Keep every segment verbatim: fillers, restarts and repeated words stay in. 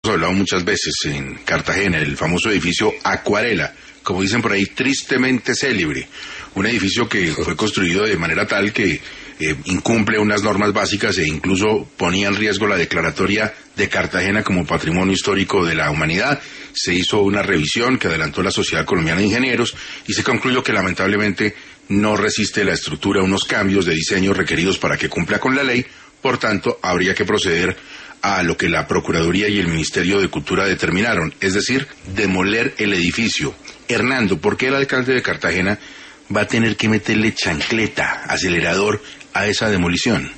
hablado muchas veces en Cartagena, el famoso edificio Acuarela, como dicen por ahí, tristemente célebre. Un edificio que fue construido de manera tal que eh, incumple unas normas básicas e incluso ponía en riesgo la declaratoria de Cartagena como Patrimonio Histórico de la Humanidad. Se hizo una revisión que adelantó la Sociedad Colombiana de Ingenieros y se concluyó que lamentablemente no resiste la estructura a unos cambios de diseño requeridos para que cumpla con la ley. Por tanto, habría que proceder a lo que la Procuraduría y el Ministerio de Cultura determinaron, es decir, demoler el edificio. Hernando, ¿por qué el alcalde de Cartagena va a tener que meterle chancleta, acelerador a esa demolición?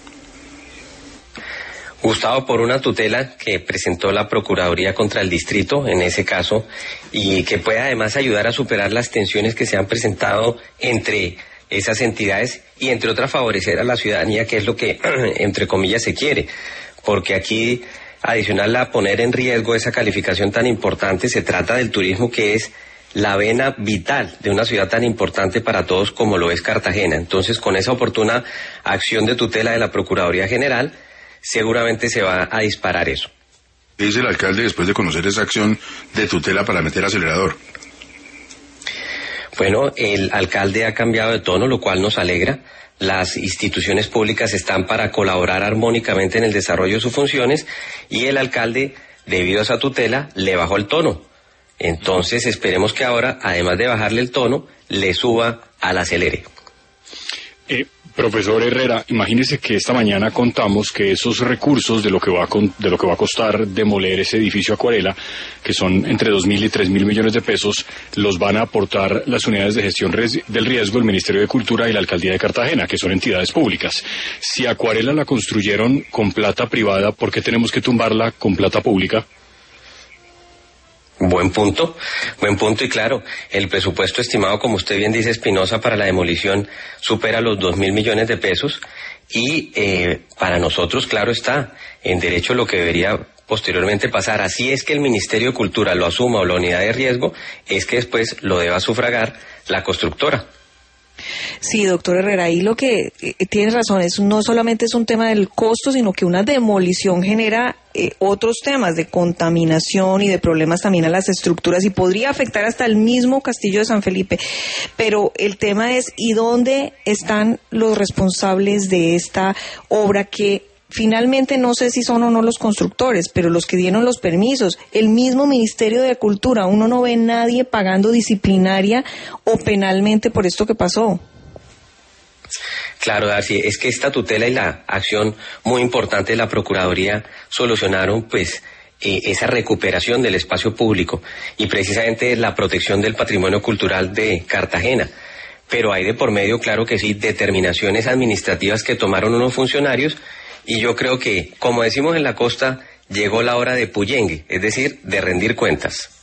Gustavo, por una tutela que presentó la Procuraduría contra el Distrito en ese caso y que puede además ayudar a superar las tensiones que se han presentado entre esas entidades y entre otras favorecer a la ciudadanía, que es lo que entre comillas se quiere, porque aquí adicional a poner en riesgo esa calificación tan importante, se trata del turismo, que es la vena vital de una ciudad tan importante para todos como lo es Cartagena. Entonces, con esa oportuna acción de tutela de la Procuraduría General, seguramente se va a disparar eso. ¿Qué dice el alcalde después de conocer esa acción de tutela para meter acelerador? Bueno, el alcalde ha cambiado de tono, lo cual nos alegra. Las instituciones públicas están para colaborar armónicamente en el desarrollo de sus funciones y el alcalde, debido a esa tutela, le bajó el tono. Entonces esperemos que ahora, además de bajarle el tono, le suba al acelere. Eh, profesor Herrera, imagínese que esta mañana contamos que esos recursos de lo que va a, con, de lo que va a costar demoler ese edificio Acuarela, que son entre dos mil y tres mil millones de pesos, los van a aportar las unidades de gestión res, del riesgo, el Ministerio de Cultura y la Alcaldía de Cartagena, que son entidades públicas. Si Acuarela la construyeron con plata privada, ¿por qué tenemos que tumbarla con plata pública? Buen punto, buen punto y claro, el presupuesto estimado, como usted bien dice, Espinosa, para la demolición supera los dos mil millones de pesos y eh, para nosotros, claro está, en derecho lo que debería posteriormente pasar, así es que el Ministerio de Cultura lo asuma o la unidad de riesgo, es que después lo deba sufragar la constructora. Sí, doctor Herrera, ahí lo que eh, tienes razón, es no solamente es un tema del costo, sino que una demolición genera eh, otros temas de contaminación y de problemas también a las estructuras y podría afectar hasta el mismo Castillo de San Felipe. Pero el tema es, ¿y dónde están los responsables de esta obra que finalmente no sé si son o no los constructores, pero los que dieron los permisos, el mismo Ministerio de Cultura? Uno no ve nadie pagando disciplinaria o penalmente por esto que pasó. Claro, Darcy, es que esta tutela y la acción muy importante de la Procuraduría solucionaron pues eh, esa recuperación del espacio público y precisamente la protección del patrimonio cultural de Cartagena. Pero hay de por medio, claro que sí, determinaciones administrativas que tomaron unos funcionarios. Y yo creo que, como decimos en la costa, llegó la hora de pullengue, es decir, de rendir cuentas.